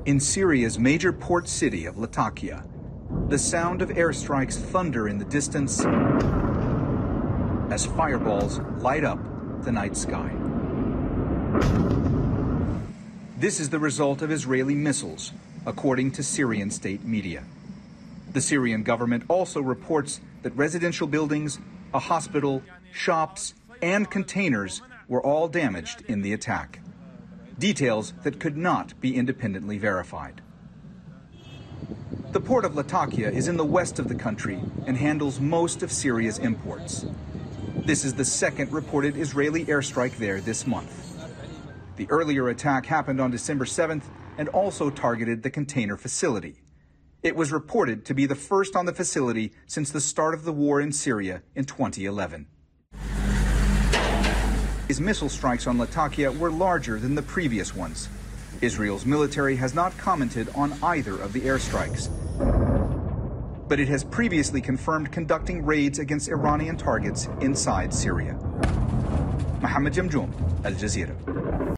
In Syria's major port city of Latakia, the sound of airstrikes thunder in the distance as fireballs light up the night sky. This is the result of Israeli missiles, according to Syrian state media. The Syrian government also reports that residential buildings, a hospital, shops, and containers were all damaged in the attack. Details that could not be independently verified. The port of Latakia is in the west of the country and handles most of Syria's imports. This is the second reported Israeli airstrike there this month. The earlier attack happened on December 7th and also targeted the container facility. It was reported to be the first on the facility since the start of the war in Syria in 2011. His missile strikes on Latakia were larger than the previous ones. Israel's military has not commented on either of the airstrikes, but it has previously confirmed conducting raids against Iranian targets inside Syria. Mohammed Jamjoom, Al Jazeera.